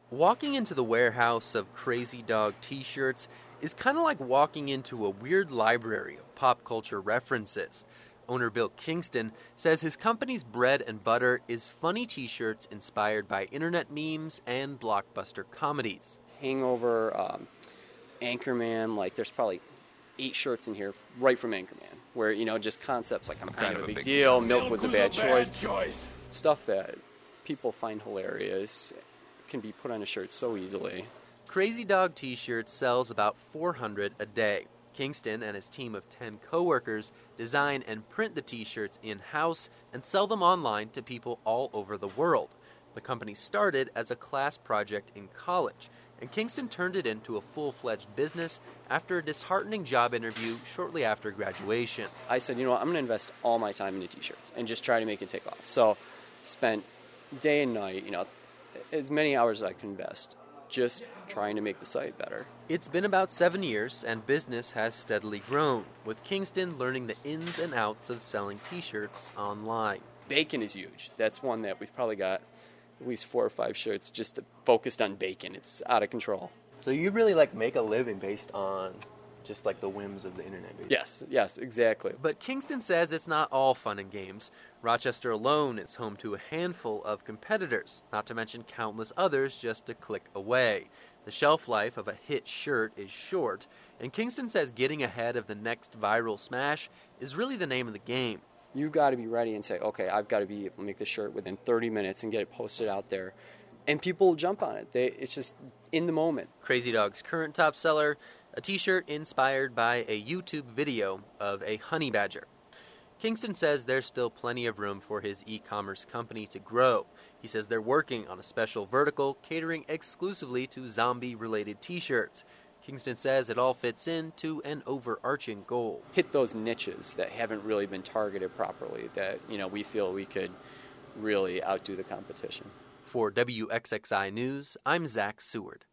Walking into the warehouse of Crazy Dog t-shirts is kind of like walking into a weird library of pop culture references. Owner Bill Kingston says his company's bread and butter is funny t-shirts inspired by internet memes and blockbuster comedies. Hangover, Anchorman, like there's probably 8 shirts in here right from Anchorman, where, just concepts like I'm kind of a big deal, milk was a bad choice. Stuff that people find hilarious can be put on a shirt so easily. Crazy Dog t-shirts sells about 400 a day. Kingston and his team of 10 coworkers design and print the t-shirts in-house and sell them online to people all over the world. The company started as a class project in college, and Kingston turned it into a full-fledged business after a disheartening job interview shortly after graduation. I said, I'm going to invest all my time into t-shirts and just try to make it take off. So spent day and night, as many hours as I could invest, just trying to make the site better. It's been about 7 years, and business has steadily grown, with Kingston learning the ins and outs of selling t-shirts online. Bacon is huge. That's one that we've probably got at least 4 or 5 shirts just focused on bacon. It's out of control. So you really make a living based on just the whims of the internet. Basically. Yes, exactly. But Kingston says it's not all fun and games. Rochester alone is home to a handful of competitors, not to mention countless others just a click away. The shelf life of a hit shirt is short, and Kingston says getting ahead of the next viral smash is really the name of the game. You've got to be ready and say, okay, I've got to be able to make this shirt within 30 minutes and get it posted out there. And people will jump on it. It's just in the moment. Crazy Dog's current top seller, a t-shirt inspired by a YouTube video of a honey badger. Kingston says there's still plenty of room for his e-commerce company to grow. He says they're working on a special vertical catering exclusively to zombie-related t-shirts. Kingston says it all fits into an overarching goal. Hit those niches that haven't really been targeted properly, that we feel we could really outdo the competition. For WXXI News, I'm Zach Seward.